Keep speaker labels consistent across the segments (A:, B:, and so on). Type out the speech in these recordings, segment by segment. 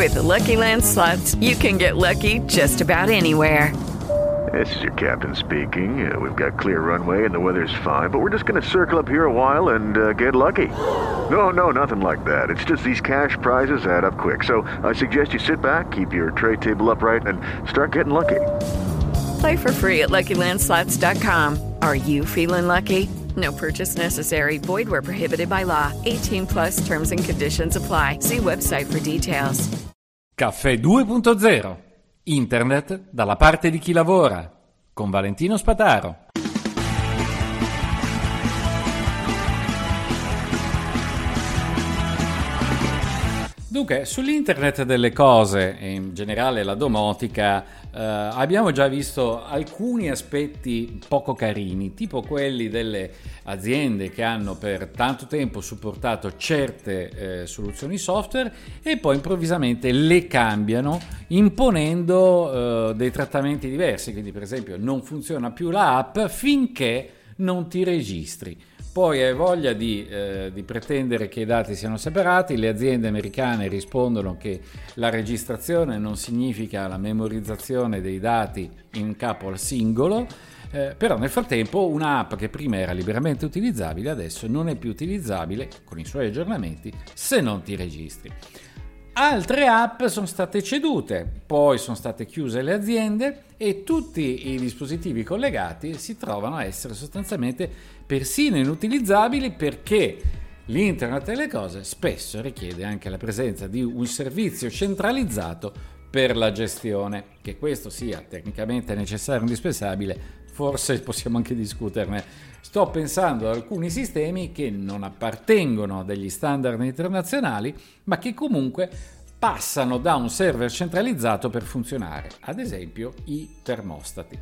A: With the Lucky Land Slots, you can get lucky just about anywhere.
B: This is your captain speaking. We've got clear runway and the weather's fine, but we're just going to circle up here a while and get lucky. No, nothing like that. It's just these cash prizes add up quick. So I suggest you sit back, keep your tray table upright, and start getting lucky.
A: Play for free at LuckyLandSlots.com. Are you feeling lucky? No purchase necessary. Void where prohibited by law. 18 plus terms and conditions apply. See website for details.
C: Caffè 2.0. Internet dalla parte di chi lavora. Con Valentino Spataro. Dunque, sull'internet delle cose e in generale la domotica abbiamo già visto alcuni aspetti poco carini, tipo quelli delle aziende che hanno per tanto tempo supportato certe soluzioni software e poi improvvisamente le cambiano imponendo dei trattamenti diversi. Quindi, per esempio, non funziona più l'app finché non ti registri. Poi hai voglia di pretendere che i dati siano separati. Le aziende americane rispondono che la registrazione non significa la memorizzazione dei dati in capo al singolo, però nel frattempo un'app che prima era liberamente utilizzabile adesso non è più utilizzabile con i suoi aggiornamenti se non ti registri. Altre app sono state cedute, poi sono state chiuse le aziende e tutti i dispositivi collegati si trovano a essere sostanzialmente persino inutilizzabili perché l'internet delle cose spesso richiede anche la presenza di un servizio centralizzato per la gestione. Che questo sia tecnicamente necessario e indispensabile, forse possiamo anche discuterne. Sto pensando ad alcuni sistemi che non appartengono a degli standard internazionali, ma che comunque passano da un server centralizzato per funzionare, ad esempio i termostati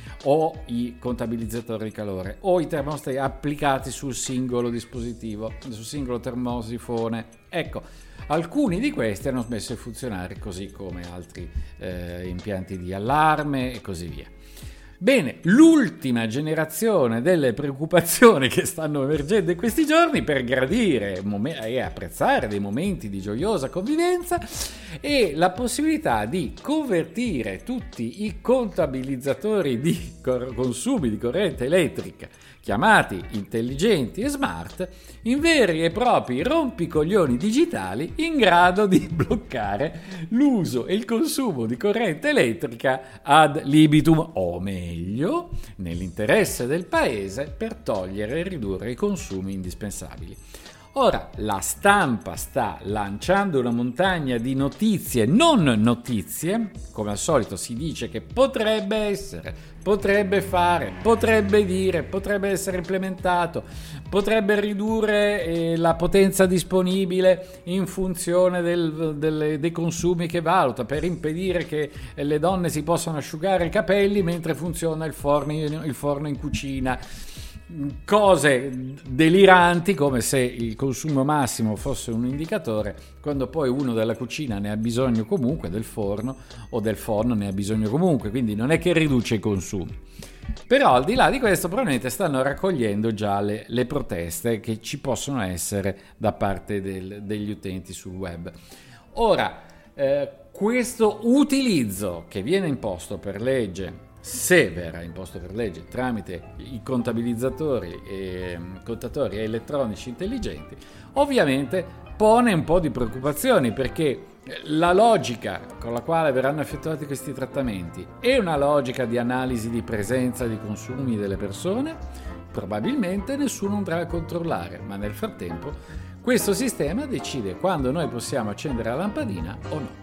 C: o i contabilizzatori di calore o i termostati applicati sul singolo dispositivo, sul singolo termosifone. Ecco, alcuni di questi hanno smesso di funzionare, così come altri impianti di allarme e così via. Bene, l'ultima generazione delle preoccupazioni che stanno emergendo in questi giorni per gradire e apprezzare dei momenti di gioiosa convivenza è la possibilità di convertire tutti i contabilizzatori di consumi di corrente elettrica chiamati intelligenti e smart in veri e propri rompicoglioni digitali in grado di bloccare l'uso e il consumo di corrente elettrica ad libitum, o meglio, nell'interesse del paese per togliere e ridurre i consumi indispensabili. Ora, la stampa sta lanciando una montagna di notizie, non notizie, come al solito si dice che potrebbe essere, potrebbe fare, potrebbe dire, potrebbe essere implementato, potrebbe ridurre la potenza disponibile in funzione dei consumi che valuta, per impedire che le donne si possano asciugare i capelli mentre funziona il forno in cucina. Cose deliranti, come se il consumo massimo fosse un indicatore, quando poi uno della cucina ne ha bisogno comunque, del forno o del forno ne ha bisogno comunque, quindi non è che riduce i consumi. Però al di là di questo probabilmente stanno raccogliendo già le proteste che ci possono essere da parte degli utenti sul web. Ora, questo utilizzo che viene imposto per legge, se verrà imposto per legge tramite i contabilizzatori e contatori elettronici intelligenti, ovviamente pone un po' di preoccupazioni, perché la logica con la quale verranno effettuati questi trattamenti è una logica di analisi di presenza di consumi delle persone. Probabilmente nessuno andrà a controllare, ma nel frattempo questo sistema decide quando noi possiamo accendere la lampadina o no.